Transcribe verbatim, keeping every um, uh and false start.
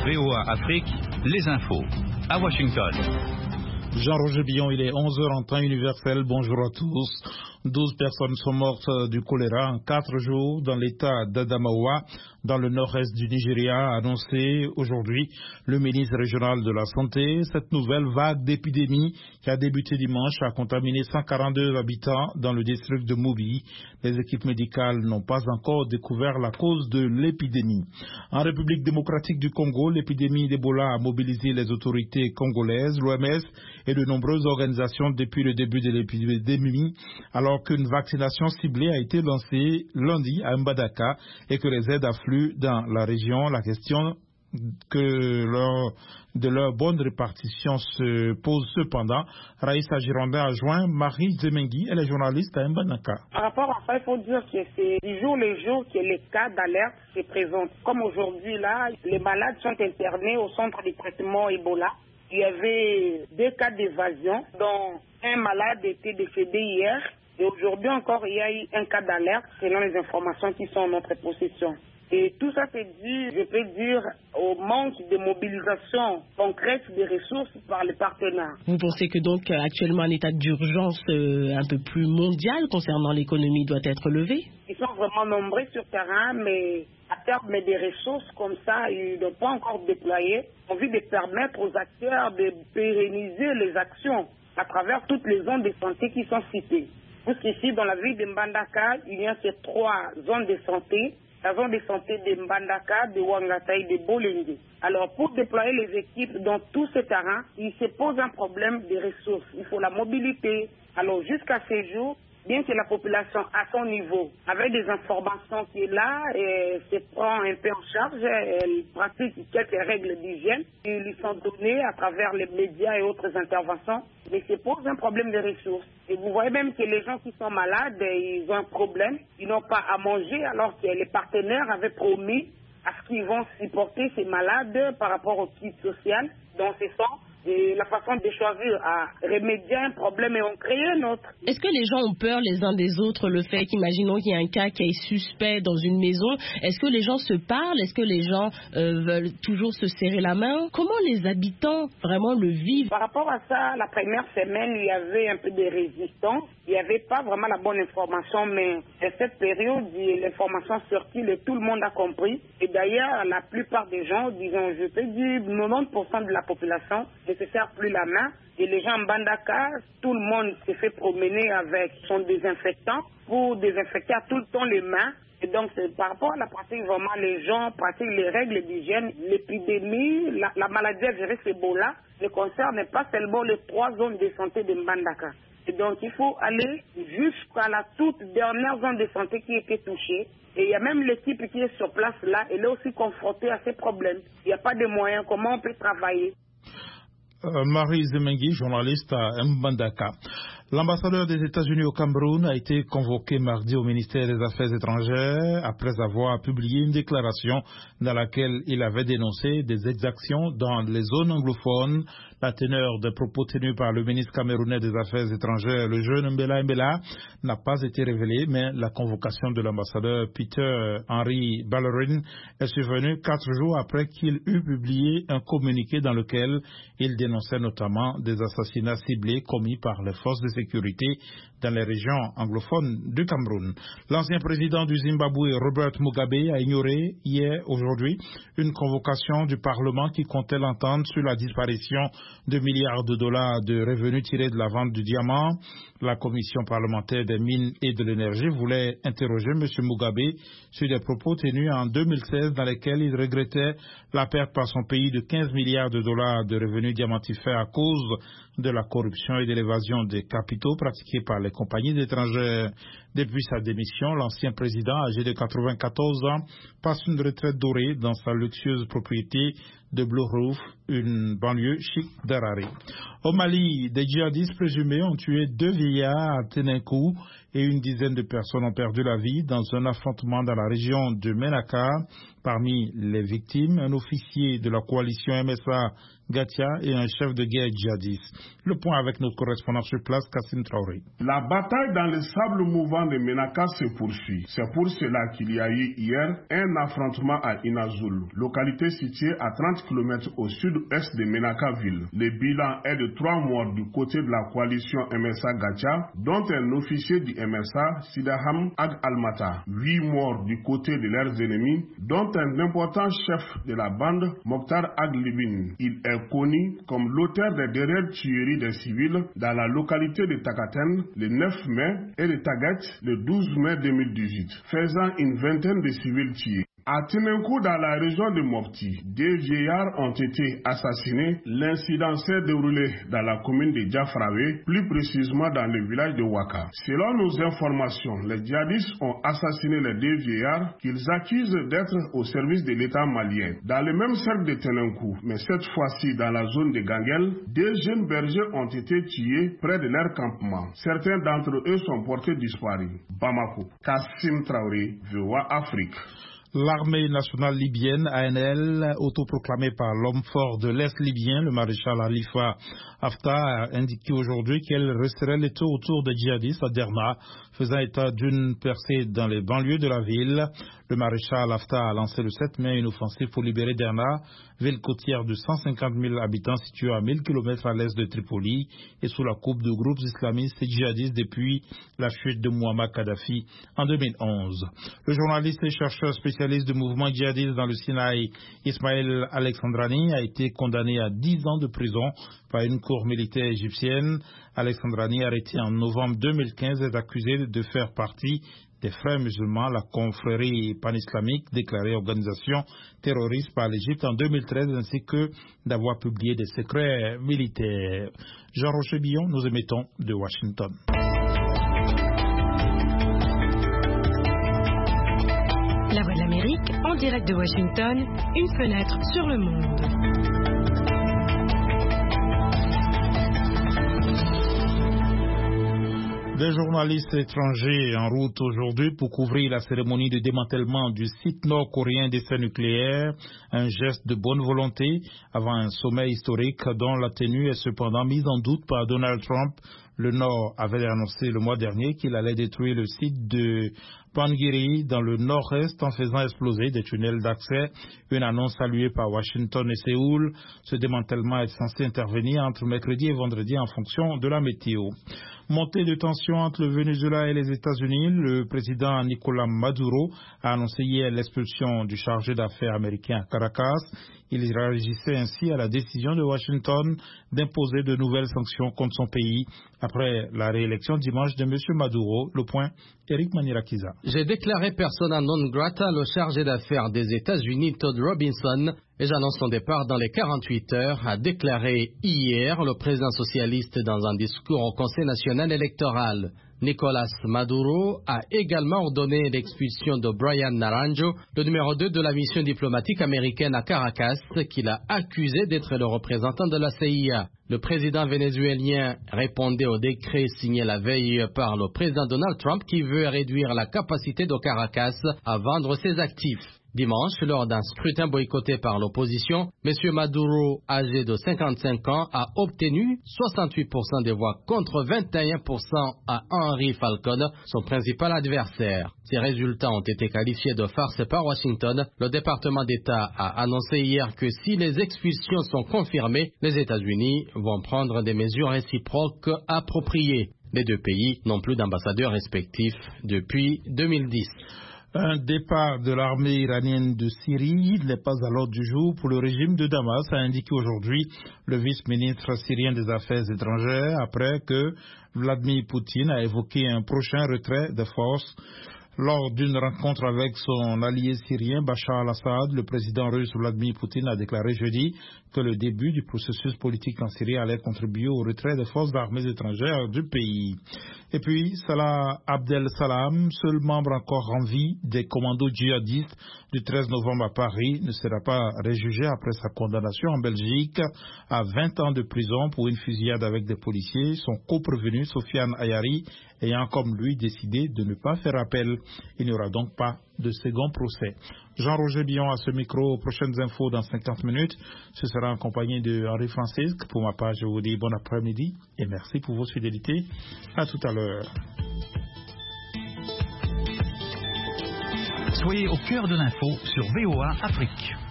V O A Afrique, les infos. À Washington. Jean-Roger Billon, il est onze heures en temps universel. Bonjour à tous. douze personnes sont mortes du choléra en quatre jours dans l'état d'Adamawa, dans le nord-est du Nigeria, a annoncé aujourd'hui le ministre régional de la Santé. Cette nouvelle vague d'épidémie qui a débuté dimanche a contaminé cent quarante-deux habitants dans le district de Mobi. Les équipes médicales n'ont pas encore découvert la cause de l'épidémie. En République démocratique du Congo, l'épidémie d'Ebola a mobilisé les autorités congolaises, l'O M S et de nombreuses organisations depuis le début de l'épidémie, alors qu'une vaccination ciblée a été lancée lundi à Mbandaka et que les aides affluent dans la région. La question que leur, de leur bonne répartition se pose cependant. Raïssa Girondin a joint Marie Zemengi, elle est journaliste à Mbandaka. Par rapport à ça, il faut dire que c'est du jour le jour que les cas d'alerte se présentent. Comme aujourd'hui là, les malades sont internés au centre de traitement Ebola. Il y avait deux cas d'évasion, dont un malade était décédé hier. Et aujourd'hui encore, il y a eu un cas d'alerte selon les informations qui sont en notre possession. Et tout ça c'est dû, je peux dire, au manque de mobilisation concrète des ressources par les partenaires. Vous pensez que donc actuellement un état d'urgence euh, un peu plus mondial concernant l'économie doit être levé? Ils sont vraiment nombreux sur terrain, mais à terme des ressources comme ça, ils n'ont pas encore déployé. On veut de permettre aux acteurs de pérenniser les actions à travers toutes les zones de santé qui sont citées. Puisqu'ici, dans la ville de Mbandaka, il y a ces trois zones de santé. La zone de santé de Mbandaka, de Wangata et de Bolenge. Alors, pour déployer les équipes dans tous ces terrains, il se pose un problème de ressources. Il faut la mobilité. Alors, jusqu'à ce jour, bien que la population à son niveau, avec des informations qui est là, et se prend un peu en charge, elle pratique quelques règles d'hygiène qui lui sont données à travers les médias et autres interventions, mais se pose un problème de ressources. Et vous voyez même que les gens qui sont malades, ils ont un problème, ils n'ont pas à manger alors que les partenaires avaient promis à ce qu'ils vont supporter ces malades par rapport au kit social. Dans ce sens, et la façon de choisir à remédier à un problème et en créer un autre. Est-ce que les gens ont peur les uns des autres, le fait qu'imaginons qu'il y a un cas qui est suspect dans une maison, est-ce que les gens se parlent, est-ce que les gens euh, veulent toujours se serrer la main? Comment les habitants vraiment le vivent? Par rapport à ça, la première semaine, il y avait un peu de résistance, il n'y avait pas vraiment la bonne information, mais à cette période, l'information sortie, tout le monde a compris. Et d'ailleurs, la plupart des gens, disons, je peux dire quatre-vingt-dix pour cent de la population, ne se serre plus la main. Et les gens en Mbandaka, tout le monde se fait promener avec son désinfectant pour désinfecter à tout le temps les mains. Et donc, par rapport à la pratique, vraiment, les gens pratiquent les règles d'hygiène. L'épidémie, la, la maladie à virus Ebola ne concerne pas seulement les trois zones de santé de Mbandaka. Et donc, il faut aller jusqu'à la toute dernière zone de santé qui était touchée. Et il y a même l'équipe qui est sur place là, elle est aussi confrontée à ces problèmes. Il n'y a pas de moyens, comment on peut travailler? Euh, Marie Zemengi, journaliste à Mbandaka. L'ambassadeur des États-Unis au Cameroun a été convoqué mardi au ministère des Affaires étrangères après avoir publié une déclaration dans laquelle il avait dénoncé des exactions dans les zones anglophones. La teneur des propos tenus par le ministre camerounais des Affaires étrangères, le jeune Mbela Mbela, n'a pas été révélée, mais la convocation de l'ambassadeur Peter Henry Ballerin est survenue quatre jours après qu'il eut publié un communiqué dans lequel il dénonçait notamment des assassinats ciblés commis par les forces de sécurité dans les régions anglophones du Cameroun. L'ancien président du Zimbabwe, Robert Mugabe, a ignoré hier, aujourd'hui, une convocation du Parlement qui comptait l'entendre sur la disparition de milliards de dollars de revenus tirés de la vente du diamant. La commission parlementaire des mines et de l'énergie voulait interroger M. Mugabe sur des propos tenus en deux mille seize dans lesquels il regrettait la perte par son pays de quinze milliards de dollars de revenus diamantifères à cause de la corruption et de l'évasion des capitaux pratiqués par les compagnies étrangères. Depuis sa démission, l'ancien président, âgé de quatre-vingt-quatorze ans, passe une retraite dorée dans sa luxueuse propriété de Blue Roof, une banlieue chic d'Harare. Au Mali, des djihadistes présumés ont tué deux vieillards à Téninkou et une dizaine de personnes ont perdu la vie dans un affrontement dans la région de Menaka. Parmi les victimes, un officier de la coalition M S A Gatia et un chef de guerre djihadiste. Le point avec notre correspondant sur place, Kassim Traoré. La bataille dans le sable mouvant de Menaka se poursuit. C'est pour cela qu'il y a eu hier un affrontement à Inazoul, localité située à trente kilomètres au sud-est de Menaka-ville. Le bilan est de trois morts du côté de la coalition M S A Gacha, dont un officier du M S A, Sidaham Ag Almata. Huit morts du côté de leurs ennemis, dont un important chef de la bande, Mokhtar Ag Libin. Il est connu comme l'auteur des dernières tueries des civils dans la localité de Takaten le neuf mai et de Tagat le douze mai deux mille dix-huit, faisant une vingtaine de civils tués. À Tinenkou, dans la région de Mopti, deux vieillards ont été assassinés. L'incident s'est déroulé dans la commune de Diafrawe, plus précisément dans le village de Waka. Selon nos informations, les djihadistes ont assassiné les deux vieillards qu'ils accusent d'être au service de l'État malien. Dans le même cercle de Tinenkou, mais cette fois-ci dans la zone de Gangel, deux jeunes bergers ont été tués près de leur campement. Certains d'entre eux sont portés disparus. Bamako, Kassim Traoré, V O A Afrique. L'armée nationale libyenne, A N L, autoproclamée par l'homme fort de l'Est libyen, le maréchal Khalifa Haftar, a indiqué aujourd'hui qu'elle resterait les taux autour des djihadistes à Derna, faisant état d'une percée dans les banlieues de la ville. Le maréchal Haftar a lancé le sept mai une offensive pour libérer Derna, ville côtière de cent cinquante mille habitants située à mille kilomètres à l'est de Tripoli et sous la coupe de groupes islamistes et djihadistes depuis la chute de Muammar Kadhafi en deux mille onze. Le journaliste et chercheur spécialiste du mouvement djihadiste dans le Sinaï, Ismaël Alexandrani, a été condamné à dix ans de prison par une cour militaire égyptienne. Alexandrani, arrêté en novembre deux mille quinze, est accusé de faire partie des frères musulmans, la confrérie pan-islamique déclarée organisation terroriste par l'Égypte en deux mille treize, ainsi que d'avoir publié des secrets militaires. Jean-Rocher Billon, nous émettons de Washington. La Voix de l'Amérique, en direct de Washington, une fenêtre sur le monde. Des journalistes étrangers en route aujourd'hui pour couvrir la cérémonie de démantèlement du site nord-coréen d'essais nucléaires, un geste de bonne volonté avant un sommet historique dont la tenue est cependant mise en doute par Donald Trump. Le Nord avait annoncé le mois dernier qu'il allait détruire le site de Pangiri dans le nord-est en faisant exploser des tunnels d'accès, une annonce saluée par Washington et Séoul. Ce démantèlement est censé intervenir entre mercredi et vendredi en fonction de la météo. Montée de tension entre le Venezuela et les États-Unis, le président Nicolás Maduro a annoncé hier l'expulsion du chargé d'affaires américain à Caracas. Il réagissait ainsi à la décision de Washington d'imposer de nouvelles sanctions contre son pays après la réélection dimanche de M. Maduro. Le point, Eric Manirakiza. J'ai déclaré persona non grata le chargé d'affaires des États-Unis Todd Robinson et j'annonce son départ dans les quarante-huit heures, a déclaré hier le président socialiste dans un discours au Conseil national électoral. Nicolás Maduro a également ordonné l'expulsion de Brian Naranjo, le numéro deux de la mission diplomatique américaine à Caracas, qu'il a accusé d'être le représentant de la C I A. Le président vénézuélien répondait au décret signé la veille par le président Donald Trump qui veut réduire la capacité de Caracas à vendre ses actifs. Dimanche, lors d'un scrutin boycotté par l'opposition, M. Maduro, âgé de cinquante-cinq ans, a obtenu soixante-huit pour cent des voix contre vingt et un pour cent à Henry Falcon, son principal adversaire. Ces résultats ont été qualifiés de farce par Washington. Le département d'État a annoncé hier que si les expulsions sont confirmées, les États-Unis vont prendre des mesures réciproques appropriées. Les deux pays n'ont plus d'ambassadeurs respectifs depuis deux mille dix. Un départ de l'armée iranienne de Syrie n'est pas à l'ordre du jour pour le régime de Damas, a indiqué aujourd'hui le vice-ministre syrien des Affaires étrangères, après que Vladimir Poutine a évoqué un prochain retrait de forces. Lors d'une rencontre avec son allié syrien Bachar al-Assad, le président russe Vladimir Poutine a déclaré jeudi que le début du processus politique en Syrie allait contribuer au retrait des forces armées étrangères du pays. Et puis, Salah Abdel Salam, seul membre encore en vie des commandos djihadistes du treize novembre à Paris, ne sera pas réjugé après sa condamnation en Belgique à vingt ans de prison pour une fusillade avec des policiers. Son co-prévenu, Sofiane Ayari, ayant comme lui décidé de ne pas faire appel. Il n'y aura donc pas de second procès. Jean-Roger Billon à ce micro. Prochaines infos dans cinquante minutes. Ce sera en compagnie de Henri Francisque. Pour ma part, je vous dis bon après-midi et merci pour votre fidélité. À tout à l'heure. Soyez au cœur de l'info sur V O A Afrique.